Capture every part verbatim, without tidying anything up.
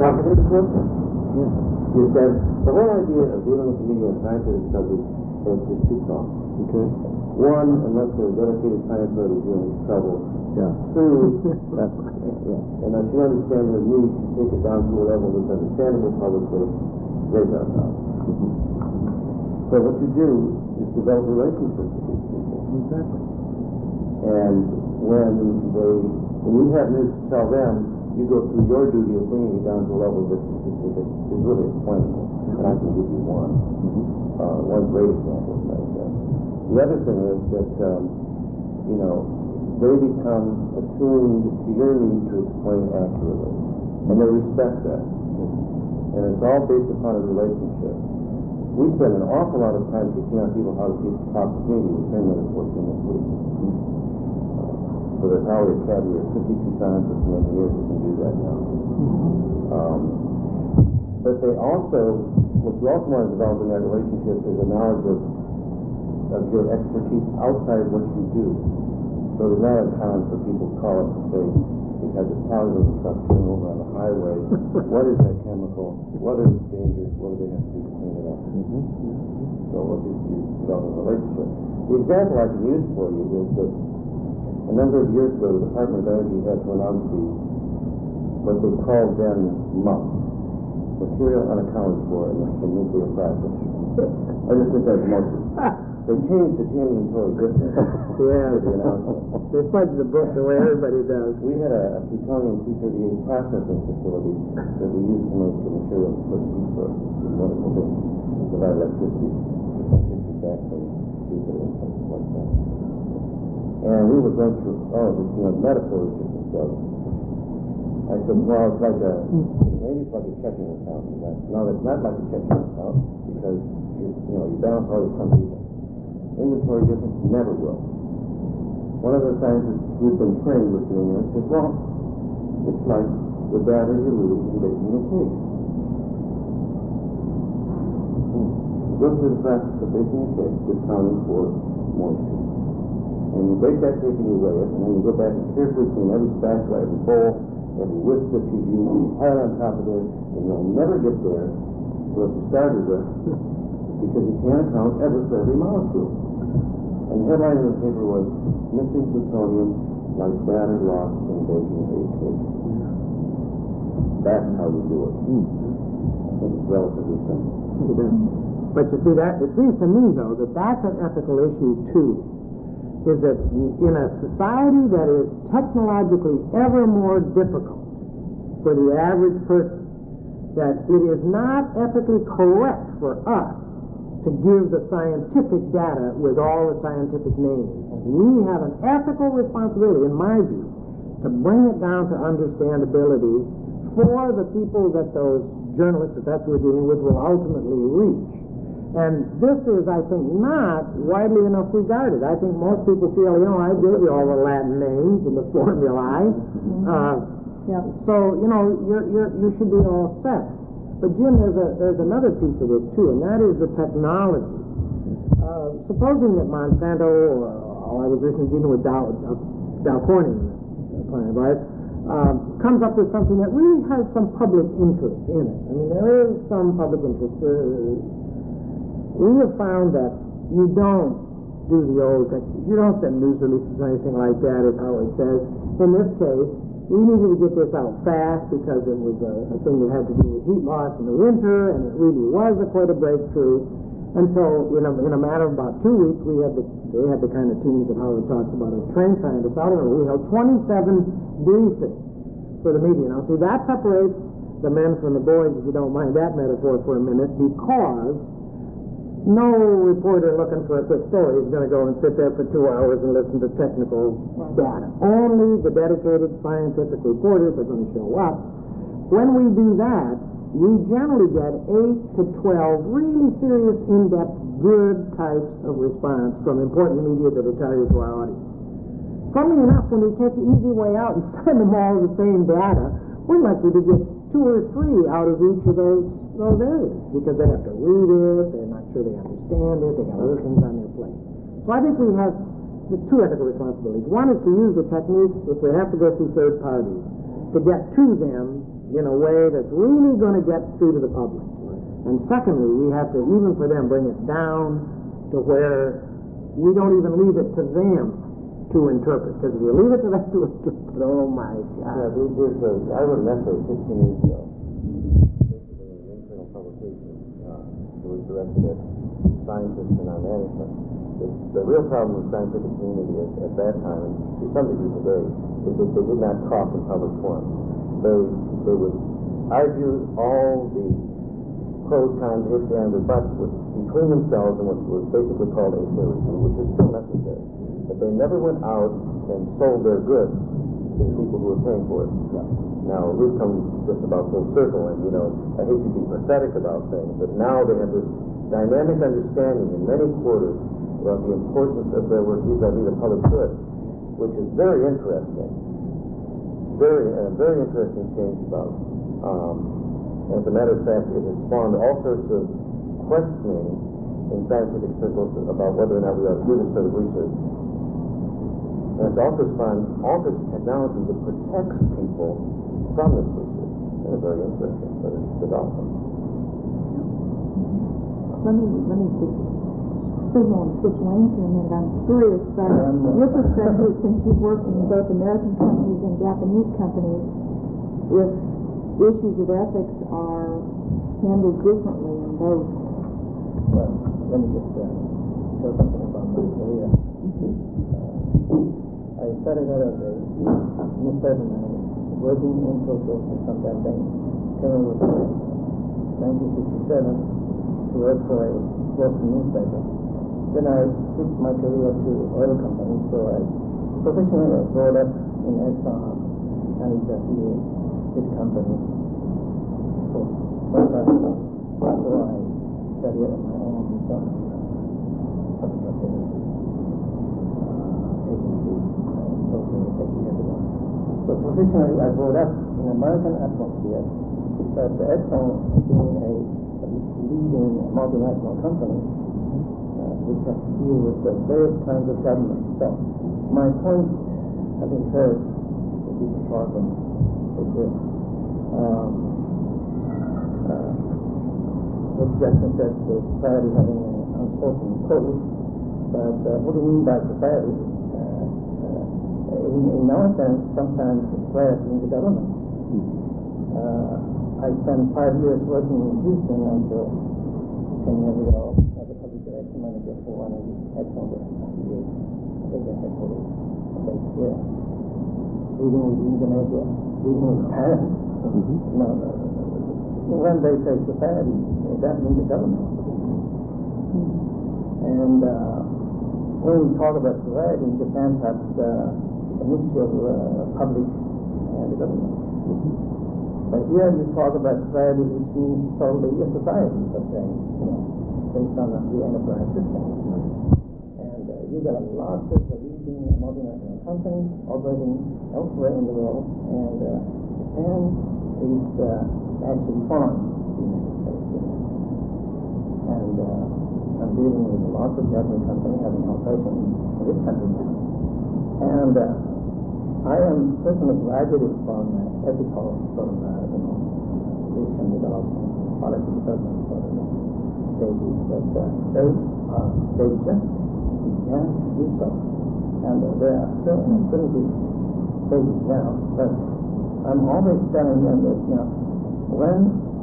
Complicated question? Yes. Is that the whole idea of dealing with the media and scientific subjects is, is two-pronged. Okay. One, unless they're dedicated science writers, you're in trouble. Yeah. Two, that's, yeah. And I should understand the need to take it down to a level that's understandable publicly. They don't know. Mm-hmm. So what you do is develop relationships with these people. Exactly. And when they, when you have news to tell them, you go through your duty of bringing it down to a level that is, is really explainable. And I can give you one, mm-hmm. uh, one great example of that. The other thing is that, um, you know, they become attuned to your need to explain accurately. And they respect that. And it's all based upon a relationship. We spend an awful lot of time teaching our people how to keep talk to me with ten minutes, fourteen this week. So there's Howard Academy of fifty-two scientists and engineers who can do that now. Um, but they also, what you also want to develop in that relationship is a knowledge of, of your expertise outside what you do. So there's not uncommon for people to call up and say, we've had this power truck turning over on the highway. What is that chemical? What are its dangers? What do they have to do to clean it up? Mm-hmm. So what is you develop a relationship? The example I can use for you is that a number of years ago, the Department of Energy had to announce the, what they called then M U P, material unaccounted for in, in nuclear process. I just think that's most. They changed the inventory difference. Yeah, the announcement. They fudged the book the way everybody does. We had a, a plutonium two thirty-eight processing facility that we used to make the material for the heat sources. It's wonderful thing. Provide electricity to some pictures back from Jupiter and something like that. And we were going through, oh, this, you know, metaphor is just a struggle. I said, well, it's like a, maybe it's like a checking account. No, it's not like a checking account because, you, you know, you balance all your companies. Inventory difference never will. One of the scientists who'd been trained was doing this said, well, it's like the batter you lose in baking a cake. You go through the process of baking a cake, discounting for moisture. And you bake that cake and you weigh it, and then you go back and carefully clean every spatula, every bowl, every whisk that you use, and you pile it on top of there, and you'll never get there to what you started with, because you can't account ever for every molecule. And the headline of the paper was, missing plutonium like batter lost in baking a cake. That's how you do it. Mm. I think it's relatively simple. But you see, that it seems to me, though, that that's an ethical issue, too. Is that in a society that is technologically ever more difficult for the average person, that it is not ethically correct for us to give the scientific data with all the scientific names. We have an ethical responsibility, in my view, to bring it down to understandability for the people that those journalists, if that's what we're dealing with, will ultimately reach. And this is, I think, not widely enough regarded. I think most people feel, you know, I gave you all the Latin names and the formulae. Mm-hmm. uh, yeah. So, you know, you're, you're, you should be all set. But, Jim, there's, a, there's another piece of this, too, and that is the technology. Uh, supposing that Monsanto, or oh, I was recently dealing with Dow, Dow Corning, Planet Advice, um, comes up with something that really has some public interest in it. I mean, there is some public interest. Uh, we have found that you don't do the old, you don't send news releases or anything like that, as Howard says. In this case, we needed to get this out fast because it was a, a thing that had to do with heat loss in the winter, and it really was a, quite a breakthrough. And so, in a, in a matter of about two weeks, we had the, they had the kind of teams that Howard talks about, of trained scientists out there. We held twenty-seven briefings for the media. Now, see, that separates the men from the boys, if you don't mind that metaphor for a minute, because no reporter looking for a quick story is going to go and sit there for two hours and listen to technical data. Only the dedicated scientific reporters are going to show up. When we do that, we generally get eight to twelve really serious, in-depth, good types of response from important media that are targeted to our audience. Funnily enough, when we take the easy way out and send them all the same data, we're likely to get two or three out of each of those those areas, because they have to read it, they're not sure they understand it, they got other things on their plate. So I think we have the two ethical responsibilities. One is to use the techniques, if we have to go through third parties, to get to them in a way that's really going to get through to the public. And secondly, we have to, even for them, bring it down to where we don't even leave it to them to interpret. Because if you leave it to them to interpret, oh my God. Yeah, there's, there's a, I wrote an essay fifteen years ago, basically an internal publication, uh, that was directed at scientists and our management. The, the real problem with the scientific community at, at that time, and to some degree today, is that they did not talk in public forum. They, they would argue all the pros, cons, ifs, ands, or buts between themselves in what was basically called a peer review, which is still necessary. But they never went out and sold their goods to the people who were paying for it. Yeah. Now, we've come just about full circle, and, you know, I hate to be pathetic about things, but now they have this dynamic understanding in many quarters about the importance of their work vis-a-vis the public good, which is very interesting. Very, uh, very interesting change about. Um, as a matter of fact, it has spawned all sorts of questioning in scientific circles about whether or not we ought to do this sort of research. And it's also spawned all sorts of technology that protects people from this research. And it's very interesting sort of development. Let me, let me just signal and switch lanes here a minute. I'm curious about your perspective, since you've worked in both American companies and Japanese companies, if issues of ethics are handled differently in both. Well, let me just uh, tell something about my career. Uh, I started out as a newspaper man, working in Tokyo for some time. Then came over in nineteen fifty-seven to work for a Boston newspaper. Then I switched my career to oil companies, so I professionally brought up in Exxon and it's a his company. So, but uh, after I studied on my own, so, public affairs uh, agency, uh, talking eight years ago. So professionally, I brought up in American atmosphere that the Exxon, being a leading multinational company, uh, which has to deal with the various kinds of government. So my point, having heard the Chief Department, is this. Um, uh, Mister Jackson said the society having an unspoken code, but uh, what do you mean by society? Uh, uh, in, in our sense, sometimes it's flares in the government. Uh, I spent five years working in Houston until ten years ago as a public relations manager for one of the Exxon Asia headquarters based here, dealing with Indonesia, dealing with Japan. Mm-hmm. You know, when they say society, that means the government. Mm-hmm. And uh, when we talk about society in Japan, perhaps uh, it's a mixture of uh, public and the government. Mm-hmm. But here you talk about society, which means totally a society, per se, you know, based on the enterprise system. And uh, you got lots of leading multinational companies operating elsewhere in the world, and uh, Japan is uh, actually foreign to the United States. You know. And uh, I'm dealing with lots of Japanese companies having operations in this country now. And uh, I am personally graduated from uh, ethical sort of, uh, you know, research and development, policy development sort of stages, but uh, they, uh, they just began to do so. And uh, they are still in a primitive stages now, but I'm always telling them that, you know, when,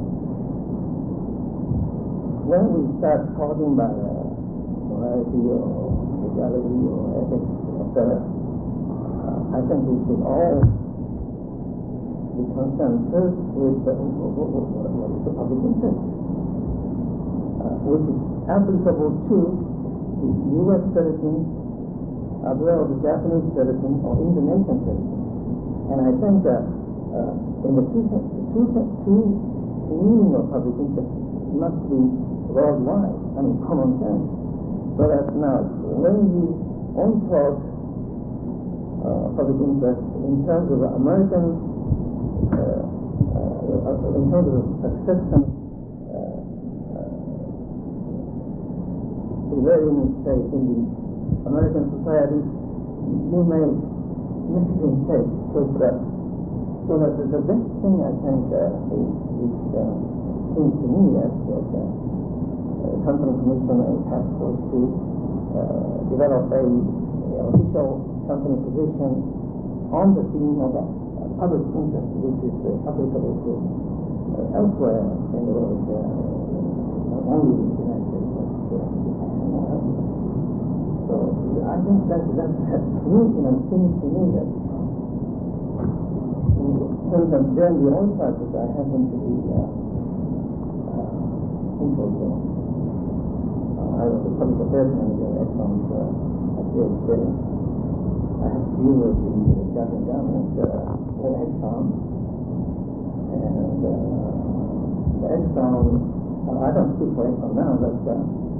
when we start talking about uh, morality or legality or ethics, et cetera, I think we should all be concerned first with the, what, what, what is the public interest, uh, which is applicable to the U S citizens as well as the Japanese citizens or Indonesian citizens. And I think that uh, in the two, two, two meaning of public interest must be worldwide, I mean common sense. So that now when you only talk Uh, public interest in terms of American, uh, uh, in terms of acceptance, uh, uh, prevailing, say, in the American society, you may make a mistake because uh, So the, the, the best thing I think uh, is, is uh, seems to me that, that uh, uh, company commission and task force to uh, develop a, a official company position on the theme of uh, public interest, which is uh, applicable to uh, elsewhere in the world, uh, not only in the United States, but uh, Japan or elsewhere. So I think that that that to me, you know, seems to me that since I'm during the oil crisis, I happen to be uh, uh, involved. Uh, I was a public affairs manager at Exxon's uh, affairs there. I have to deal with the Japanese government uh, for Exxon, and uh, the Exxon. Uh, I don't speak for Exxon now, but uh,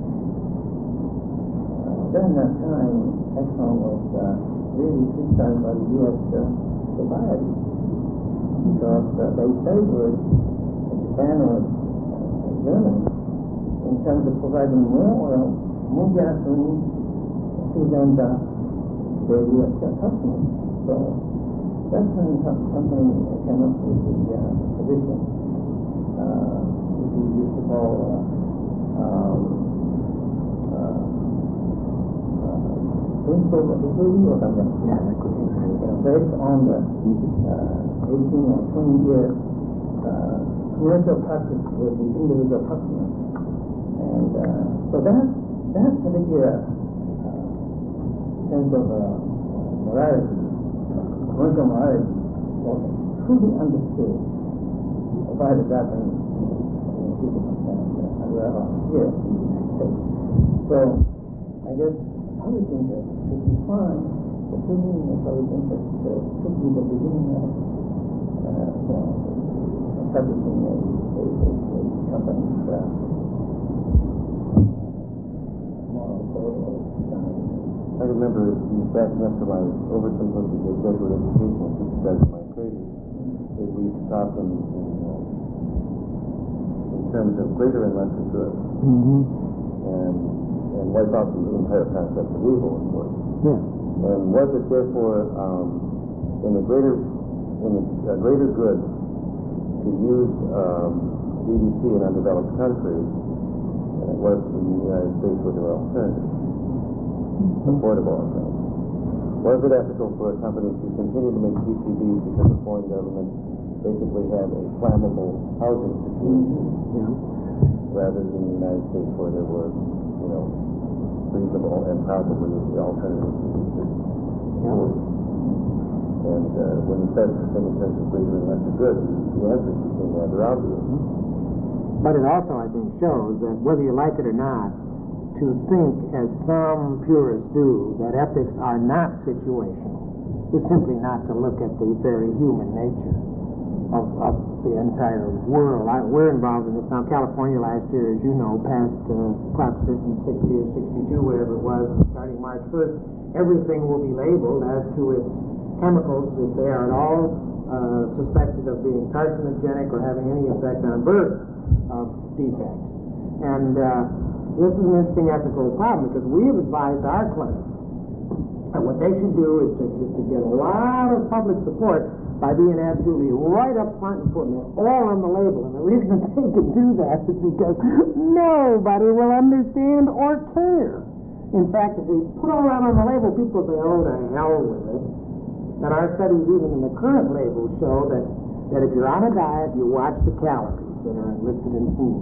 uh, during that time, Exxon was uh, really criticized by the U S uh, society because uh, they favored Japan or uh, Germany in terms of providing more oil, more gasoline to them than their U S customers. So that's when something came up with the uh, position, uh, which we used to call uh, um, uh, uh, principle of equity or something. Yeah, equity. You know, based on the uh, eighteen or twenty year uh, commercial practice with the individual customers. And uh, so that, that particular uh, sense of uh, morality, commercial morality, was truly understood by the Japanese people uh, as well here in the United States. So I guess public interest, to define the true meaning of public interest, uh, could be the beginning of uh, you know, establishing a, a, a, a company's uh, moral code or society. I remember backing up to my oversimplistic Jesuit education, which started my crazy, is we used to talk in, in, uh, in terms of greater and lesser good, Mm-hmm. and and wipe out the entire concept of evil, of course. Yeah. And was it therefore um, in the greater in the uh, greater good to use um, D D T in undeveloped countries than it was in the United States with their alternatives? Affordable alternatives. Was it ethical for a company to continue to make P C Bs because the foreign government basically had a flammable housing situation, Yeah. rather than the United States where there were, you know, reasonable and probably the alternatives to exist? Yeah. And uh, when you start to think in terms of greater and lesser good, the answers became rather obvious. But it also, I think, shows that whether you like it or not, to think, as some purists do, that ethics are not situational is simply not to look at the very human nature of, of the entire world. I, we're involved in this now. California last year, as you know, passed uh, Proposition sixty or sixty-two, whatever it was, and starting March first, everything will be labeled as to its chemicals if they are at all uh, suspected of being carcinogenic or having any effect on birth of defects. And uh, this is an interesting ethical problem because we have advised our clients that what they should do is to, is to get a lot of public support by being absolutely right up front and putting it all on the label. And the reason that they can do that is because nobody will understand or care. In fact, if we put all that on the label, people say, oh, to hell with it. And our studies, even in the current label, show that, that if you're on a diet, you watch the calories that are listed in foods.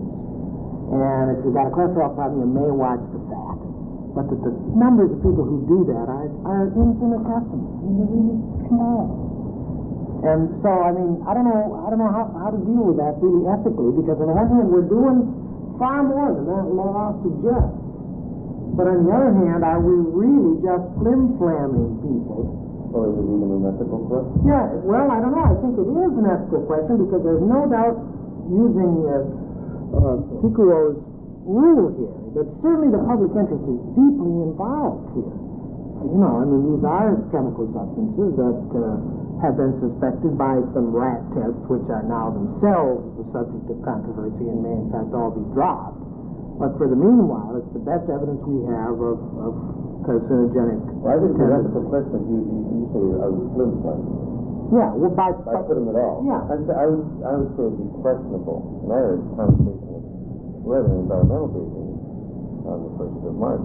And if you've got a cholesterol problem, you may watch the fat. But that the numbers of people who do that are, are infinitesimal. I mean, they're really small. And so, I mean, I don't know, I don't know how, how to deal with that really ethically, because on the one hand, we're doing far more than that law suggests. But on the other hand, are we really just flim-flamming people? Or is it even an ethical question? Yeah, well, I don't know. I think it is an ethical question because there's no doubt using uh, uh, Foucault's rule here that certainly the public interest is deeply involved here. You know, I mean, these are chemical substances that uh, have been suspected by some rat tests, which are now themselves the subject of controversy and may, in fact, all be dropped. But for the meanwhile, it's the best evidence we have of, of carcinogenic Well, I think the tendency. ethical question, you, you, you say, are we flim-flamming? Yeah, well, by, by putting it all. Yeah. I'd say, I would, I would say it'd be questionable. And I had a conversation with whoever the environmental briefing on the first of March.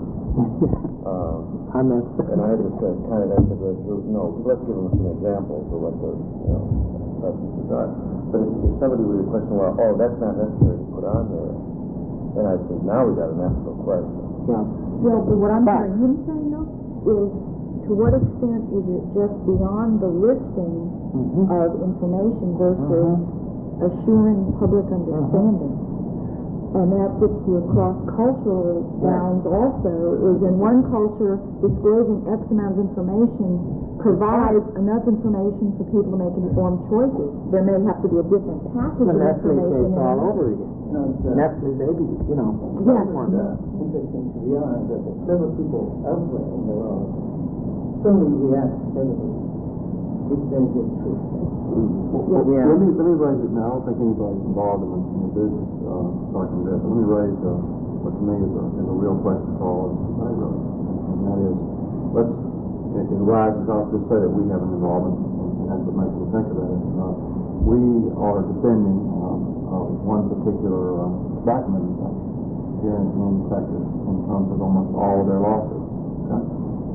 um, I meant, and I just uh, kind of, I said, well, no, let's give them some examples of what those, you know, substances are. But if, if somebody were to question, well, oh, that's not necessary to put on there, then I'd say, now we got an ethical question. yeah. Well, but what I'm But- hearing him say, no, is to what extent is it just beyond the listing Mhm. of information versus assuring public understanding? And that puts you across cultural bounds also, is in one culture, disclosing X amount of information provides enough information for people to make informed choices. There may have to be a different package The of Nestle information. case in all there. over again. You know, it's, uh, Nestle baby, you know. Yes. It's uh, interesting to realize that the clever people elsewhere in the world solely react cleverly if there is a truth. Well, Yeah. Let me, let me raise it now. I don't think anybody's involved in the, in the business, uh, starting this. Let me raise, uh, what to me is a, is a real question for all of us to say, really. And that is, let's, it, it arises, I'll just say that we have an involvement, and that's what makes me think of that. Uh, we are defending, um, uh, one particular, uh, tobacco manufacturer here in, in Texas in terms of almost all of their lawsuits, okay?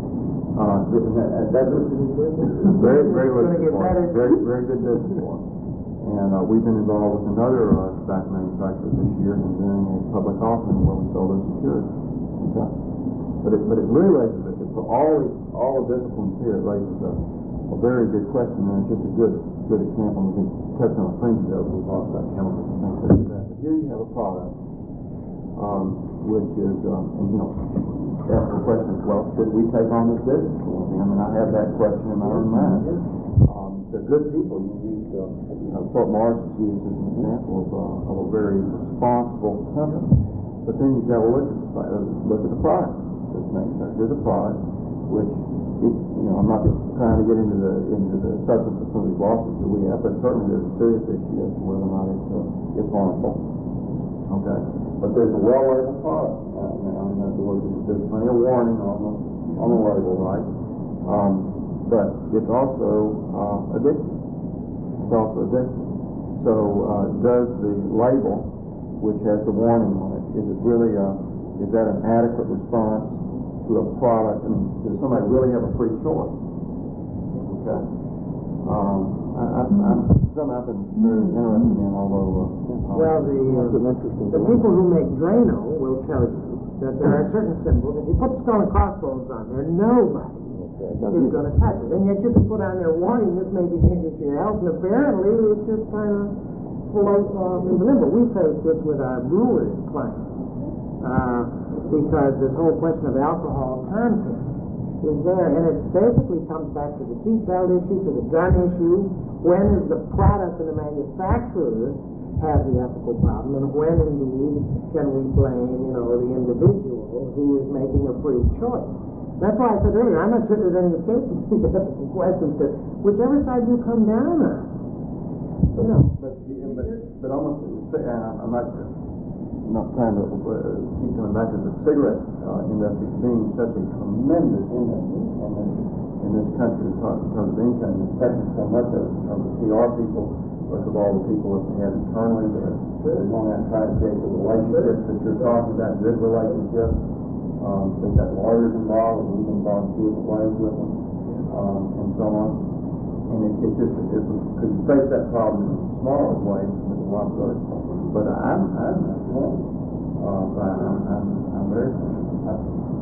Uh, th- that, that's a very, very Gonna good get point. better. Very, very good business for us. And uh, we've been involved with another uh, tobacco manufacturer this year in doing a public offering where we sold their securities. Okay. But it, but it really raises it for all these, all the disciplines here. It raises a, a very good question, and it's just a good, good example. We can touch on the fringes of it. We talk about chemicals and things like that. But here you have a product, um, which is, um, and you know. That's the question is, well, should we take on this business? I mean, I have that question in my own mind. Um, they're good people. You used, uh, you know, Fort Morris is used as an example of, uh, of a very responsible company. But then you've got to look at the, uh, look at the product that's manufactured. Here's a product which, it, you know, I'm not trying to get into the into the substance of some of these lawsuits that we have, but certainly there's a serious issue as to whether or not it's, uh, it's harmful. Okay, but there's a well-labeled product uh, now. In other words, there's plenty of warning on the on the label, right? Um, but it's also uh, addictive. It's also addictive. So, uh, does the label, which has the warning on it, is it really a, is that an adequate response to a product? I mean, does somebody really have a free choice? Okay. Um, I, I, I'm something I've been very interested in, although. Uh, Well, the, uh, the people who make Drano will tell you that there are certain symbols. If you put the skull and crossbones on there, nobody is going to touch it. And yet you can put on their warning, this may be dangerous to your health, and apparently it just kind of floats off into limbo. We face this with our brewery clients, uh, because this whole question of alcohol content is there, and it basically comes back to the seatbelt issue, to the gun issue. When is the product and the manufacturer have the ethical problem, and when indeed can we blame, you know, the individual who is making a free choice? That's why I said earlier, I'm not sure there's any escape from these ethical questions, because whichever side you come down on, you know. But, but, but almost, uh, I'm not, I'm not trying to uh, keep coming back to the cigarette uh, industry being such a tremendous industry in this, in this country in terms of income, and affecting so much of us in terms of P R people. Look at all the people that we have internally that are going out and trying to create the relationships that you're talking about, good relationships. Um, they've got lawyers involved, and we've been volunteer ways with them, um, and so on. And it, it's just, it, because you face that problem in smaller ways with a lot of other problems. But I'm, I'm not one. Uh, but I'm, I'm, I'm very, I'm,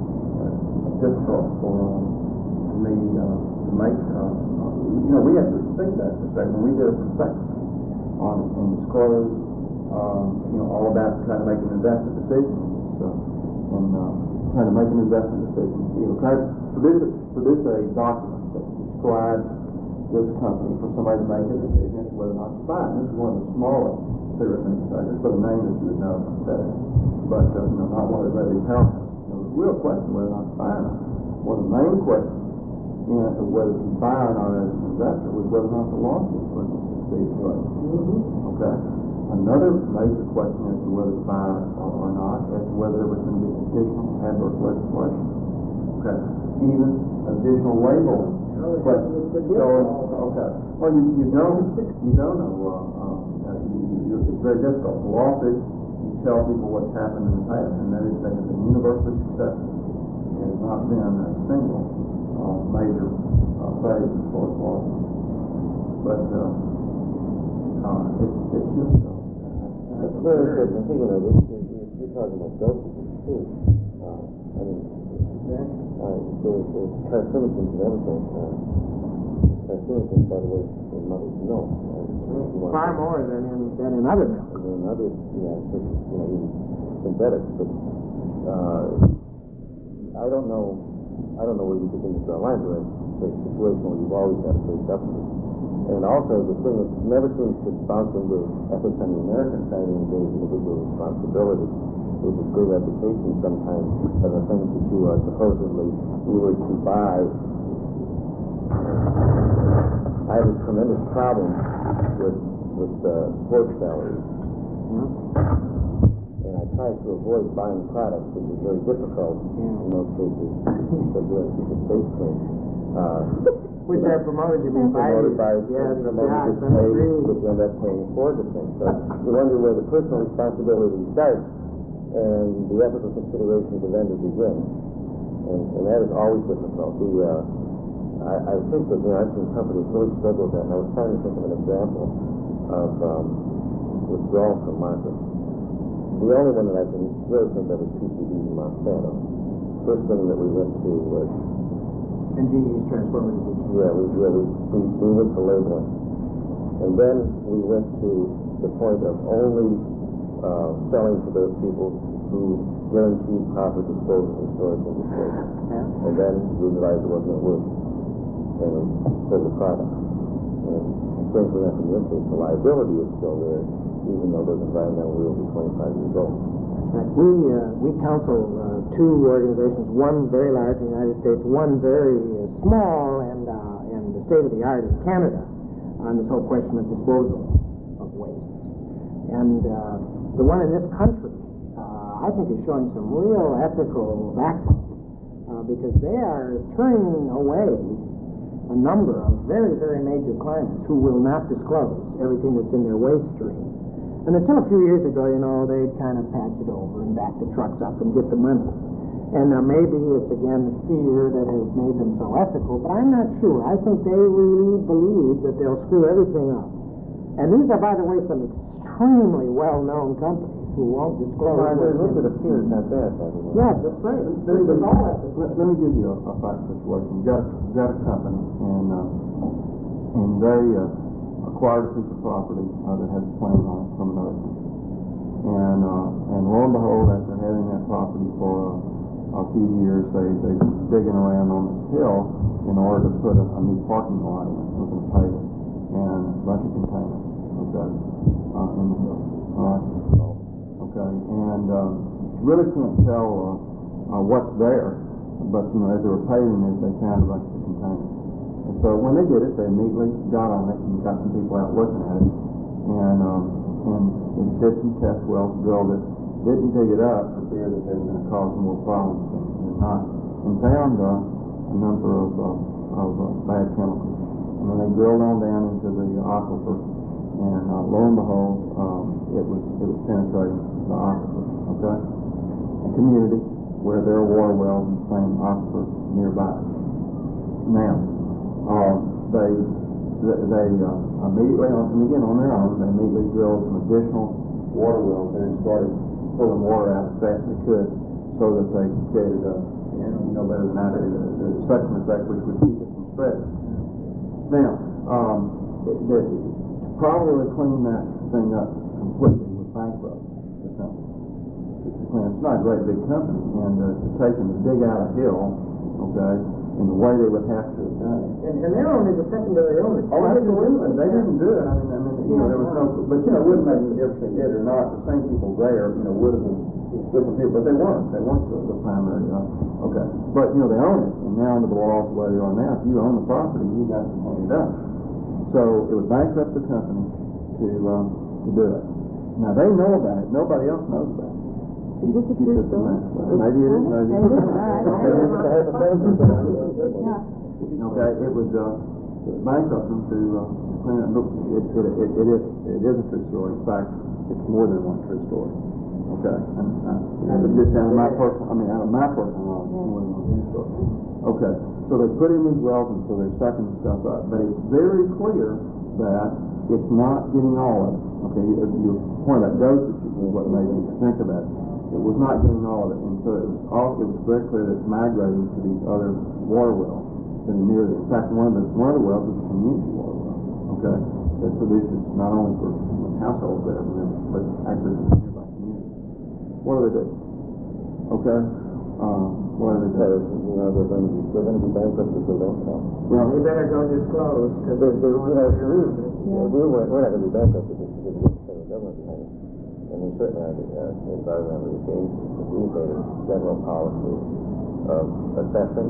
uh, difficult for um, me uh, to make, uh, you know, we have to think that for a second. When we did a prospectus on and disclose, um, you know, all about trying to make an investment decision so, and uh, trying to make an investment decision. You know, try to produce a, produce a document that describes this company for somebody to make a decision as to whether or not to buy it. And this is one of the smaller cigarette manufacturers, but a name that you would know if I said it. But uh, you know, not one of the great big powerhouses. You know, the real question whether or not to buy it. One of the main questions you know, of whether to buy or not as an investor was whether or not the lawsuit was to succeed. Right. Mm-hmm. Okay. Another major question as to whether to buy or, or not, as to whether there was going to be additional adverse legislation. Okay. Even additional label But, so, okay, well, you, you don't, you don't know, uh, uh, you, you, it's very difficult. Lawsuits, you tell people what's happened in the past, and that is they have been universally successful. There has not been a single, uh, major, uh, failure as far as lawsuits. But, uh, uh, it's, it's just, uh, That's very interesting. I'm thinking of this, you're, you're talking about dosages too. Uh, I mean, uh, there's, there's carcinogens and everything. Uh, carcinogens, by the way, in mother's milk. Uh, Far more than in, than in other milk. And then other, yeah, so, you know, even synthetics. But uh, I don't know, I don't know where you begin to draw lines. We're in a situation where you've always had to pay subsidies. And also, the thing that never seems to bounce into ethics on the American side of engage individual responsibility. There's this great reputation sometimes of the things that you are supposedly lured to buy. I have a tremendous problem with with uh, sports salaries. Mm-hmm. And I try to avoid buying products, which is very difficult yeah. in most cases because we have to keep the state clean. Uh, Which are promoted, you mean, by, promoted by yeah, the yeah, promoted pay, which you end up paying for the thing. So you wonder where the personal responsibility starts and the ethical considerations of vendor begin. And, and that is always difficult. The, uh, I, I think that, you know, I've seen companies really struggle with that, and I was trying to think of an example of um, withdrawal from market. The only one that I can really think of is P C B and Monsanto. First thing that we went to was and G E's transformative. Yeah, we, yeah, we, we, we went to labeling. And then we went to the point of only uh, selling to those people who guaranteed proper disposal and storage and disposal. Yeah. And then we realized it wasn't worth and we sold the product. And strangely enough, in your case, the liability is still there, even though those environmental rules are twenty-five years old. We uh, we counsel uh, two organizations, one very large in the United States, one very uh, small and uh, and the state of the art in Canada on this whole question of disposal of waste. And uh, the one in this country, uh, I think, is showing some real ethical backbone uh, because they are turning away a number of very, very major clients who will not disclose everything that's in their waste stream. And until a few years ago, you know, they'd kind of patch it over and back the trucks up and get the money. And uh, maybe it's, again, fear that has made them so ethical, but I'm not sure. I think they really believe that they'll screw everything up. And these are, by the way, some extremely well-known companies who won't disclose. Well, there's a little bit of fear, not bad, by the way. Yes, that's right. There's let, all ethical. Let, let me give you a, a fact situation. You've got, you've got a company, and, uh, and they... Uh, acquired a piece of property uh, that has a claim on it from another company. And, uh, and lo and behold, after having that property for uh, a few years, they, they were digging around on this hill in order to put a, a new parking lot in with a pavement and a bunch of containers, okay, uh, in the hill. All right? Okay, and um, really can't tell uh, uh, what's there, but, you know, as they were paving it, they found a bunch of containers. And so when they did it, they immediately got on it and got some people out looking at it, and um, and did some test wells, drilled it, didn't dig it up for fear that they were going to cause more problems, and, and not, and found uh, a number of uh, of uh, bad chemicals. And then they drilled on down into the aquifer, and uh, lo and behold, um, it was it was penetrating the aquifer. Okay, a community where there are water wells in the same aquifer nearby. Now. Uh, they they uh, immediately, and again on their own, they immediately drilled some additional water wells there and started pulling water out as fast as they could, so that they created a, you know better than I did, a suction effect which would keep it from spreading. Now, um, it, it, to probably clean that thing up completely would bankrupt the company. It's not a great big company, and uh, to take them to dig out a hill, okay, in the way they would have to have done it. And, and they're only the secondary owners. Oh, absolutely. They didn't do it. I mean, I mean, you know, there was no, but you know, it wouldn't make any difference if they did or not. The same people there, you know, would have been different people, but they weren't. They weren't the, the primary. Uh, okay, but you know, they own it, and now under the laws the way they are now, if you own the property, you got to clean it up. So it would bankrupt the company to um, to do it. Now they know about it. Nobody else knows about it. Is this a true story? Maybe it is. Maybe it is. Yeah. Okay, it was, uh, bankrupt them to, uh, clean up. Look, it, it, it, it is, it is a true story. In fact, it's more than one true story. Okay, and, uh, just out of my personal, I mean, out of my personal knowledge, it's more than one true story. Okay, so they put in these wells and so they're sucking the stuff up, but it's very clear that it's not getting all of it. Okay, you, your point about dosage is what made me think about it. It was not getting all of it, and so it was all, it was very clear that it's migrating to these other water wells that are near there. In fact, one of the, one of the wells is a community water well, okay, that produces not only for households there, but actually for nearby communities. What do they do? Okay, um, what do they do? You know, they're going to be, they're going to be bankrupt if they don't help. Well, they better go disclose, because They're, they're, they're, you know, the reason, yeah. we're, we're not going to be bankrupt if it's because we get the federal government behind it. And we certainly have the uh, environmental regime, we've made a general policy of assessing,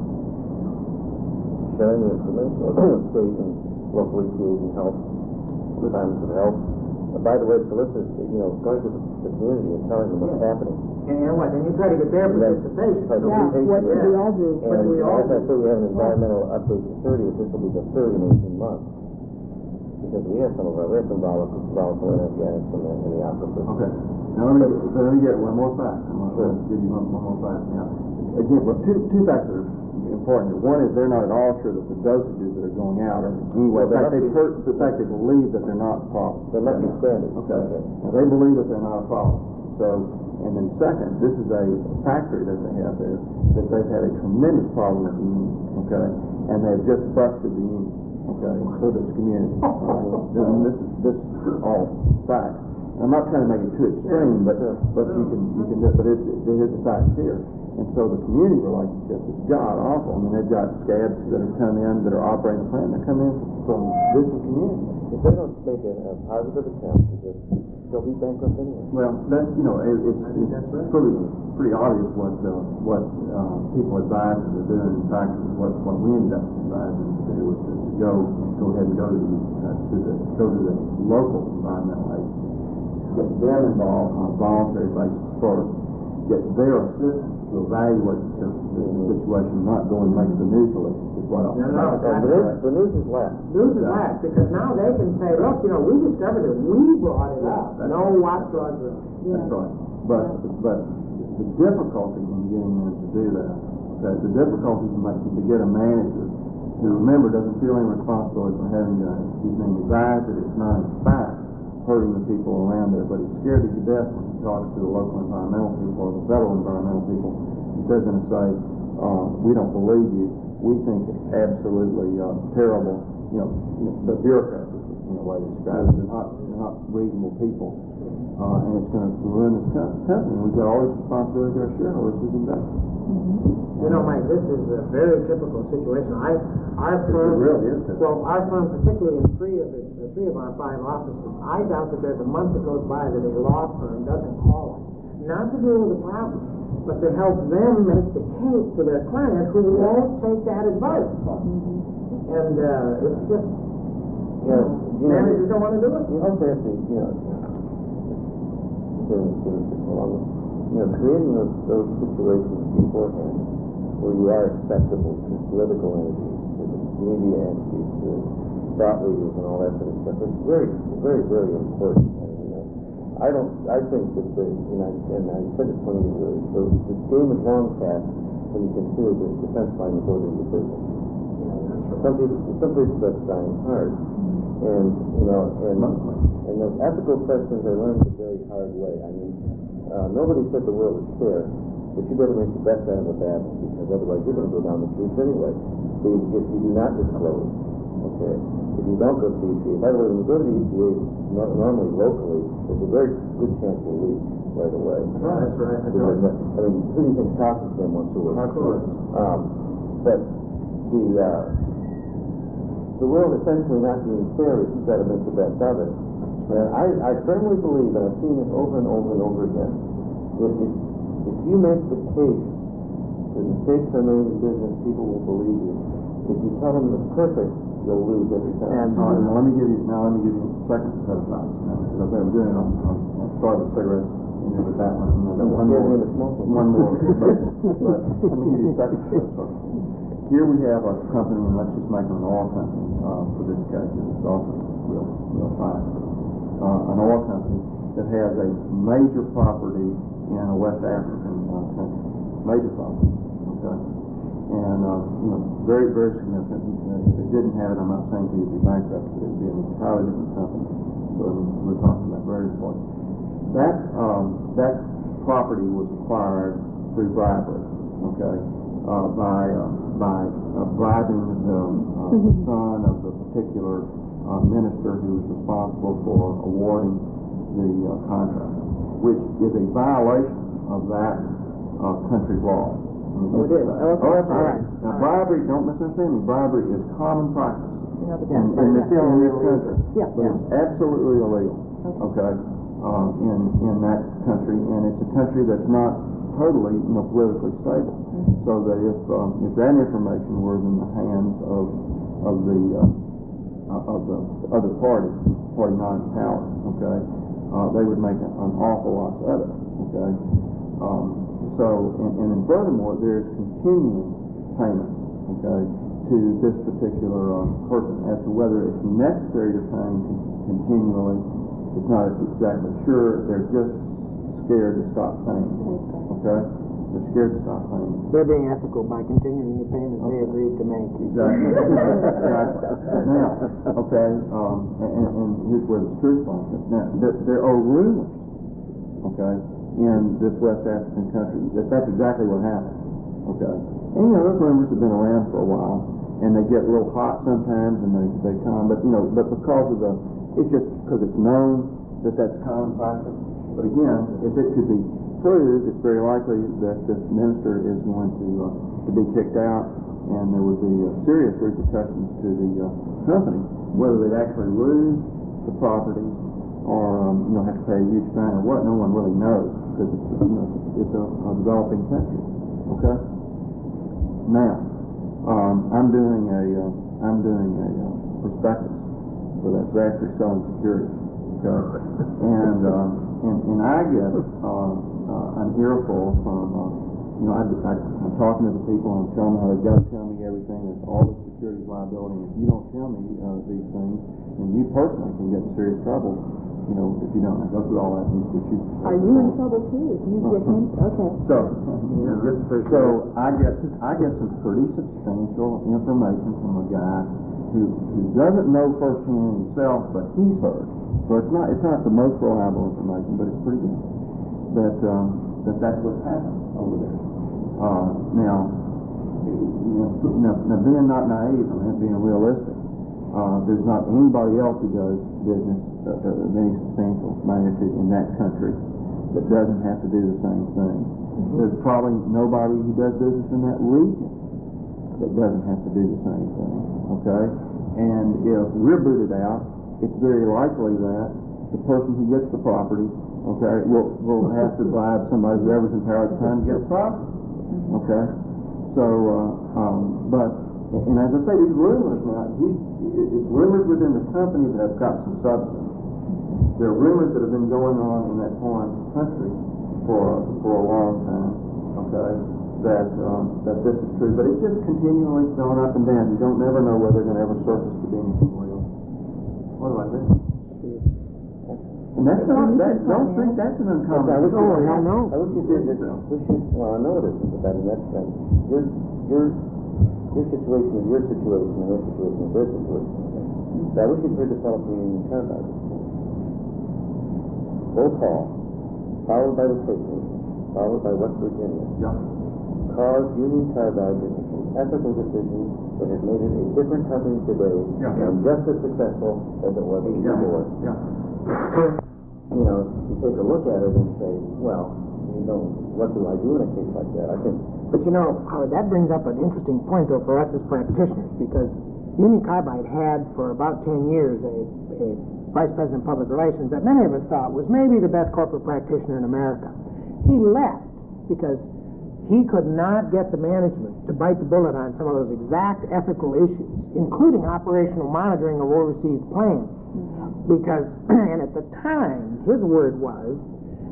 sharing the information with state and local E P As and health, departments of health. And by the way, solicitors, you know, going to the, the community and telling them what's happening. and you know what, then you try to get their participation. Right. So Yeah, we- what should we yeah. all do? What do we all And as I do? said, we have an environmental update to thirtieth, this will be the third in eighteen months. Because we have some of our, we have some volatile, volatile inorganics in the, in the aquifer. Okay. Now let me, so let me get one more fact. I'm going to give you one, one more fact. Now, again, well, two, two facts that are important here. One is they're not at all sure that the dosages that are going out are anyway. In fact, they've heard, in fact, they believe that they're not a problem. They're lucky standards. Okay. Now, they believe that they're not a problem. So, and then second, this is a factory that they have there that they've had a tremendous problem with the union. Okay. And they've just busted the union. Okay. For this community. And this is, this is all facts. I'm not trying to make it too extreme, but but you can you can do it. But it, it is a fact here, and so the community relationship is god awful. I mean, they've got scabs that have come in that are operating the plant. They're coming in from different communities. If they don't make a, a positive attempt to this, they'll be bankrupt anyway. Well, that's you know, it, it's it's pretty pretty obvious what uh, what uh, people advise us to do. In fact, what what we ended up advising to do was to, to go go ahead and go to the uh, to the go to the local environmental agency. Get them involved on a voluntary basis first, get their assistance to evaluate the, the situation, not go and make the news release as well. No, no, The news, the news is last. News is last, because now they can say, look, you know, we discovered it, we brought it up, That's no watchdogs are. That's right. But, but the difficulty in getting them to do that, okay, the difficulty to make, to get a manager who, remember, doesn't feel any responsibility for having done it. He's being advised that it's not in fact hurting the people around there, but he's scared to death when he talks to the local environmental people or the federal environmental people. They're going to say, uh, we don't believe you. We think it's absolutely uh, terrible. You know, the bureaucrats, you know, way to describe it. They're not, they're not reasonable people. Uh, and it's going to ruin this co- company. We've got all this responsibility to our shareholders who've invested. You know, Mike, this is a very typical situation. I, our firm, It really is typical. well, our firm, particularly in three of its, uh, three of our five offices, I doubt that there's a month that goes by that a law firm doesn't call us, not to deal with the problem, but to help them make the case to their client who won't take that advice. And uh, it's just, you know, you know, managers don't want to do it. You also have to, you know, doing this, this along with, you know, creating those, those situations beforehand where you are acceptable to political entities, to the media entities, to thought leaders and all that sort of stuff. It's very, very, very important. And, you know, I don't, I think that the, you know, and I said this twenty years ago, the, the game is long past when you consider the defense line of order of the business. Some people, some places that's dying hard. And, you know, and, and those ethical questions are learned the very hard way. I mean, uh, nobody said the world is fair, but you better make the best out of a bad one, because otherwise you're going to go down the tubes anyway. So if you do not disclose, okay, if you don't go to the E P A, by the way, when you go to the E P A, no, normally locally, there's a very good chance you'll leak right away. Oh, that's right. That's Because, right. uh, I mean, who do you think talks to them once a week? Of course. Um, but the, uh, the world essentially not being fair is you've got to make the best of it. And I, I firmly believe, and I've seen this over and over and over again, that if, if you make the case that mistakes are made in business, people will believe you. If you tell them it's perfect, you'll lose every time. All right, now let me give you now let me give you a second set of facts. Now, because I've been doing it on, on, on start with cigarettes, you know, with that one, and then one Scared more, me into smoking. one more. But, but let me give you a second set of facts. here we have a company, and let's just make it an oil company uh, for this case. This is also real, real fine. Uh, an oil company that has a major property in a West African uh, country, major property, okay, and uh, you know, very, very significant. Uh, if it didn't have it, I'm not saying to you it'd be bankrupt, but it'd be an entirely different company. So I mean, we're talking about very important. That um, that property was acquired through bribery, okay, uh, by uh, by uh, bribing the uh, son of the particular uh, minister who was responsible for awarding the uh, contract, which is a violation of that uh, country's law. Oh, it is. Oh, oh that's all right. right. Now, All bribery, don't misunderstand me, bribery is common practice In other in, countries. in this, in this country. Yeah, But yeah. it's absolutely illegal, okay, um, in, in that country, and it's a country that's not totally, you know, politically stable. Mm-hmm. So that if, um, if that information were in the hands of, of the, uh, of the other party, party not in power, okay, uh, they would make an awful lot of it, okay. Um, so, and, and then furthermore, there's continuing payments, okay, to this particular um, person. As to whether it's necessary to pay con continually, it's not exactly sure. They're just scared to stop paying, okay. They're scared to stop paying. They're being ethical by continuing the payments they Okay. agreed to make. Exactly. Exactly. Now, okay, um, and, and here's where the truth lies. Now, there, there are rumors, okay, in this West African country that that's exactly what happened, okay. And, you know, those rumors have been around for a while, and they get a little hot sometimes, and they, they come, but, you know, but because of the, it's just because it's known that that's common practice. But again, if it could be proved, it's very likely that this minister is going to uh, to be kicked out, and there would be uh, serious repercussions to the uh, company, whether they'd actually lose the property or um, you know, have to pay a huge fine or what. No one really knows because it's you know it's a, a developing country. Okay. Now, um, I'm doing a uh, I'm doing a uh, prospectus for that Zachary selling securities. Okay, and um, and and I get. Uh, Uh, an earful from, uh, you know, I, I, I'm talking to the people and I'm telling them how they've got to tell me everything. There's all this securities liability. And if you don't tell me uh, these things, then you personally can get in serious trouble, you know, if you don't. I go through all that and you shoot. Are you in trouble too if you get him? Okay. So, yeah, so I get I get some pretty substantial information from a guy who who doesn't know firsthand himself, but he's heard. So it's not it's not the most reliable information, but it's pretty good. That um, that that's what's happened over there. Uh, now, you know, now, now, being not naive, I mean, being realistic, uh, there's not anybody else who does business uh, of any substantial magnitude in that country that doesn't have to do the same thing. Mm-hmm. There's probably nobody who does business in that region that doesn't have to do the same thing. Okay, and if we're booted out, it's very likely that the person who gets the property, okay, we'll, we'll have to bribe somebody, whoever's in power at the time, to get a property. Okay? So, uh, um, but, and as I say, these rumors now, he's, it's rumors within the company that have got some substance. There are rumors that have been going on in that foreign country for, for a long time, okay, that, um, that this is true. But it's just continually going up and down. You don't never know whether they're going to ever surface to be anything real. What do I do? And that's not, that, don't think that's an uncommon. I wish you, Oh, I know. I wish you did this. We should, well, I know it isn't, but that, that's, that. Your, your, your situation is your situation, and their situation is their situation. So I wish you'd heard the fellow from Union Carbide. Roll call, followed by the station, followed by West Virginia. Yeah. Caused Union Carbide to make some ethical decisions that have made it a different company today, Yeah. and just as successful as it was before. Yeah. You know, you take a look at it and say, well, you know, what do I do in a case like that? I think. But you know, Howard, that brings up an interesting point, though, for us as practitioners, because Union Carbide had, for about ten years, a, a vice president of public relations that many of us thought was maybe the best corporate practitioner in America. He left because he could not get the management to bite the bullet on some of those exact ethical issues, including operational monitoring of overseas planes. Because, and at the time, his word was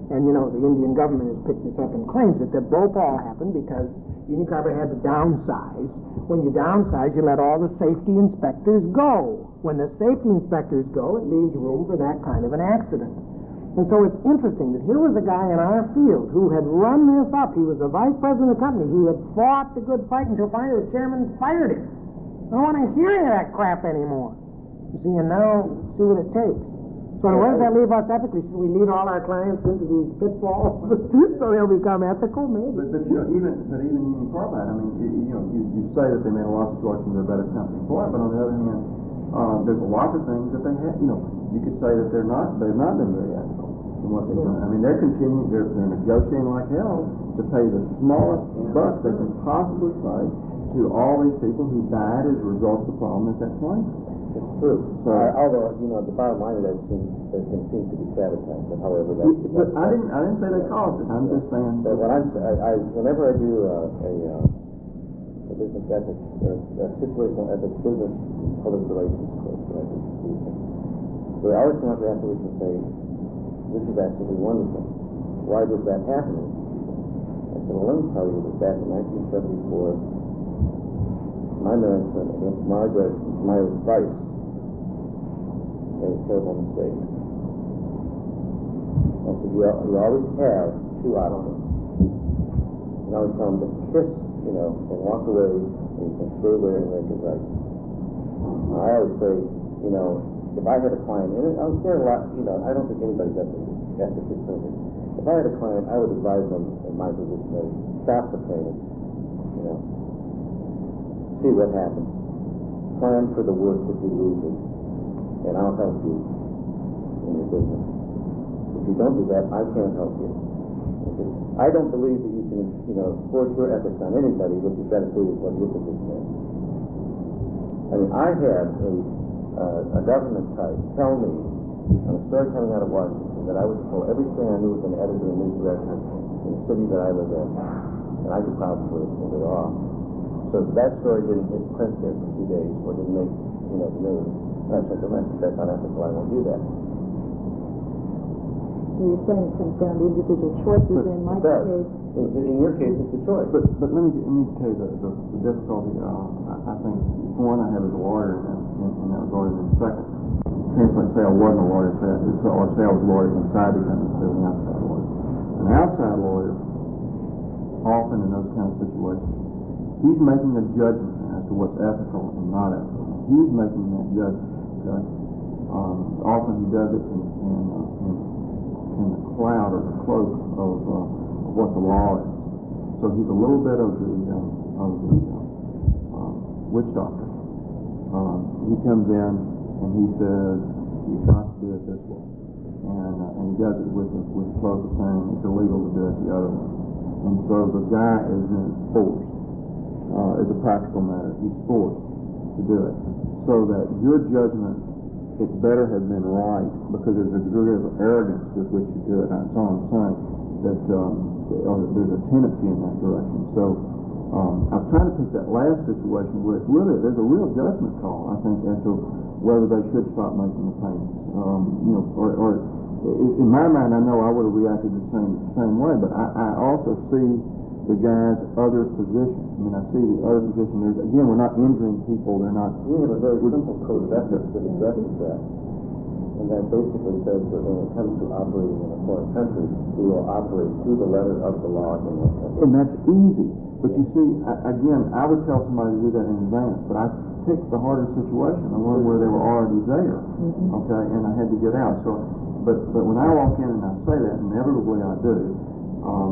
and you know, the Indian government has picked this up and claims it, that Bhopal happened because Unicover had to downsize. When you downsize, you let all the safety inspectors go. When the safety inspectors go, it leaves room for that kind of an accident. And so it's interesting that here was a guy in our field who had run this up. He was a vice president of the company. He had fought the good fight until finally the chairman fired him. I don't want to hear any of that crap anymore. You see, and now see what it takes. So where does that leave us ethically? Should we lead all our clients into these pitfalls so they'll become ethical? Maybe. But, but you know, even but even Union Carbide, I mean, you, you know, you, you say that they made a lot of situations they're a better company for it, but on the other hand, uh, there's a lot of things that they have. You know, you could say that they're not they've not been very ethical in what they've done. I mean, they're continuing they're, they're negotiating like hell to pay the smallest bucks they can possibly pay to all these people who died as a result of the problem at that point. It's true. So, uh, although, you know, the bottom line of that seems, that seems to be sabotage, but however that's... But I didn't, I didn't say they caused it. I'm just saying... But what I'm saying, I, I, whenever I do uh, a, uh, a business ethics, or a situational ethics business public relations course that I do, we always come up afterwards and say, this is absolutely wonderful. Why does that happen? I said, well, let me tell you that back in nineteen seventy-four, my management against my judgment, my advice, made a terrible mistake. I said, you, you always have two options. You can always tell them to kiss, you know, and walk away, and you can stay there and make it right. I always say, you know, if I had a client, and I was there a lot, you know, I don't think anybody's ever ethically perfect. If I had a client, I would advise them in my position as stop the payment, you know, see what happens. Plan for the worst if you lose it, and I'll help you in your business. If you don't do that, I can't help you. Okay? I don't believe that you can, you know, force your ethics on anybody, which is better suited what your position is. I mean, I had a, uh, a government type tell me on a story coming out of Washington that I was to pull every story I knew with an editor and news director in the city that I live in, and I could probably pull it off. So if that story didn't hit print there for two days, or didn't make, you know, the news, and I sent the message, that's not ethical, I won't do that. So you're saying it comes down to individual choices. But in my It does. case, In, in your case, it's a choice. But but let me let me tell you the, the, the difficulty. Uh, I, I think one I have as a lawyer, and in, in that regard, and then second, translate say I wasn't a lawyer, say I, or say I was a lawyer inside the company, say an outside lawyer. An outside lawyer, often in those kind of situations, he's making a judgment as to what's ethical and not ethical. He's making that judgment. Okay? Um, often he does it in, in, uh, in, in the cloud or the cloak of, uh, of what the law is. So he's a little bit of the uh, of the uh, uh, witch doctor. Um, he comes in and he says you've got to do it this way, and uh, and he does it with with the cloak of saying it's illegal to do it the other way. And so the guy is then forced. Uh, as a practical matter, he's forced to do it. So that your judgment, it better have been right, because there's a degree of arrogance with which you do it. That's all I'm saying, that um, there's a tendency in that direction. So um, I was trying to pick that last situation where it's really, there's a real judgment call, I think, as to whether they should stop making the payments. Um, you know, or, or in my mind, I know I would have reacted the same same way, but I, I also see the guy's other position. I mean, I see the other position. There's, again, we're not injuring people. They're not... We have a very simple code of ethics that addresses that. And that basically says that when it comes to operating in a foreign country, we will operate through the letter of the law in that country. And that's easy. But you see, I, again, I would tell somebody to do that in advance, but I picked the harder situation, the one where they were already there, mm-hmm. okay, and I had to get out. So, but, but when I walk in and I say that, inevitably I do, um,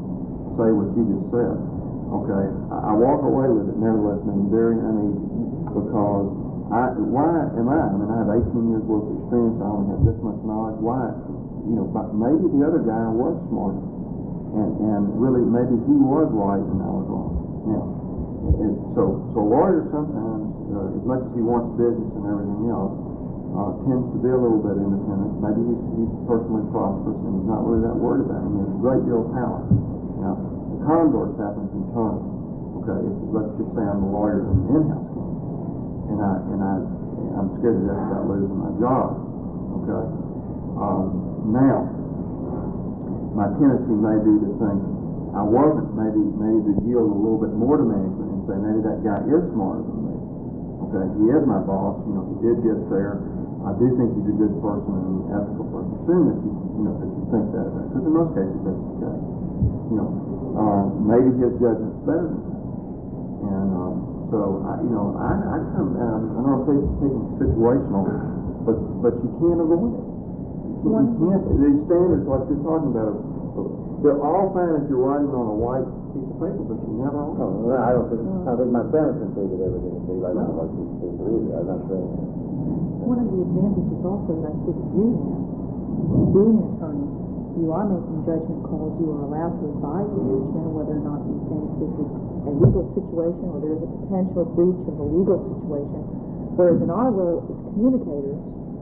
say what you just said, okay, I, I walk away with it nevertheless being very uneasy, because I, why am I, I mean, I have eighteen years worth of experience, I only have this much knowledge, why, you know, but maybe the other guy was smarter, and, and really maybe he was right and I was wrong. Now, and so, so lawyers sometimes, uh, as much as he wants business and everything else, uh, tends to be a little bit independent. Maybe he's, he's personally prosperous and he's not really that worried about it. He has a great deal of power. Now, the converse happens internally. Okay, if, let's just say I'm a lawyer in an in-house case, and I and I I'm scared to death about losing my job. Okay, um, now my tendency may be to think I wasn't, maybe maybe to yield a little bit more to management and say maybe that guy is smarter than me. Okay, he is my boss. You know, he did get there. I do think he's a good person and an ethical person. Assume that you you know that you think that, because in most cases that's the case. You know, uh, maybe his judgment's better than that. And um, so I, you know, I, I come. Um, I know I'm thinking situational, but but you can't avoid it. You can't, you can't. These standards, like you're talking about, they're all fine if you're writing on a white piece of paper, but you never are. No, well, I don't think, I think my parents can say that everything is made like on a white piece of paper either. I'm not saying that. One of the advantages also that I see that you have, being an attorney, you are making judgment calls, you are allowed to advise management whether or not you think this is a legal situation or there is a potential breach of a legal situation. Whereas in our role as communicators,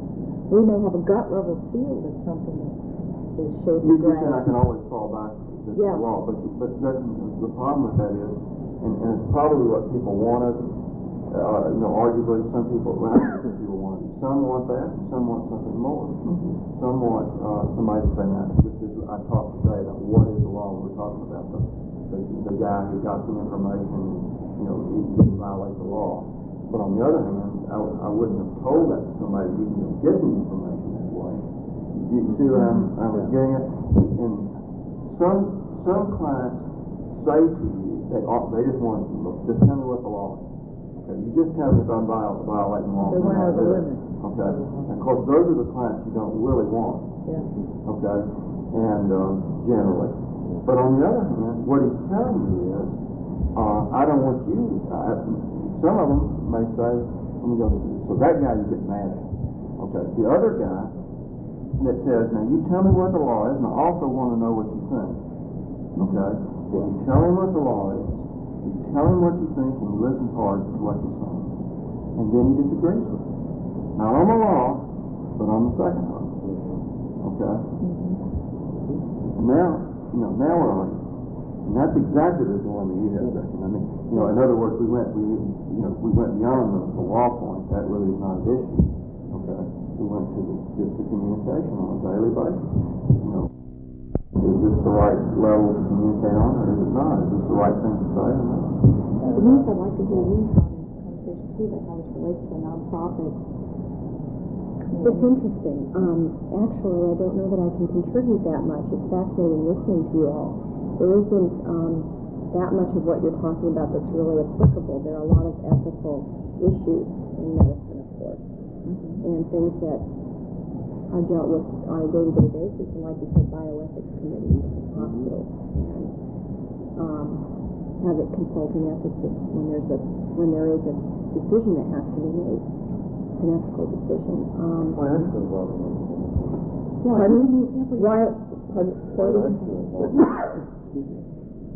we may have a gut level feel that something is shaped You gray. said I can always fall back to this Yeah. law, but, but that's, the problem with that is, and, and it's probably what people wanted, uh, you know, arguably some people, well, some people want it. Some want that, and some want something more. Mm-hmm. Some want, uh, somebody to say, now, just as I talked today about what is the law, we're talking about the, the, the guy who got the information, you know, he didn't violate the law. But on the other hand, I, I wouldn't have told that to somebody who can get the information that way. You, you see what I'm, I'm getting at? And some, some clients say to you, they, they just want to, look, just tell me what the law is. Okay, you just tell me if I'm viol- violating the law. They want to know the limit. Okay, and of course, those are the clients you don't really want. Yeah. Okay, and um, generally. But on the other hand, what he's telling you is, uh, I don't want you, I, some of them may say, let me go, so that guy you get mad at. Okay, the other guy that says, now you tell me what the law is, and I also want to know what you think. Okay, if you tell him what the law is, you tell him what you think, and he listens hard to what you're saying. And then he disagrees with it. Not on the law, but on the second one. Okay? And now, you know, now we're on it. And that's exactly the dilemma you have, Gretchen. I mean, you know, in other words, we went, we, you know, we went beyond the, the law point. That really is not an issue. Okay? We went to the, just the communication on a daily basis. You know, is this the right level to communicate on, or is it not? Is this the right thing to say or not? Denise, I'd like to hear you talk in this conversation too about how this relates to a nonprofit. It's interesting. Um, actually, I don't know that I can contribute that much. It's fascinating listening to you all. There isn't um, that much of what you're talking about that's really applicable. There are a lot of ethical issues in medicine, of course, mm-hmm. and things that are dealt with on a day-to-day basis, and like you said, bioethics committees in hospitals, and um, have it consulting ethicists when there's a when there is a decision that has to be made, an ethical decision. Um, Why aren't you involved in it? yeah, pardon? Why? Pardon? Why aren't you involved? Excuse me.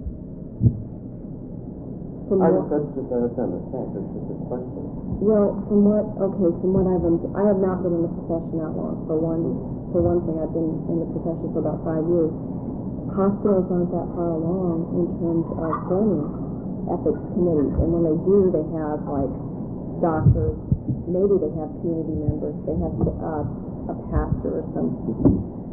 From I what, just, that's just, I understand the fact, it's just a question. well, from what, okay, from what I've, um, I have not been in the profession that long. For one, for one thing, I've been in the profession for about five years. Hospitals aren't that far along in terms of forming ethics committees, and when they do, they have like doctors, maybe they have community members, they have uh, a pastor or some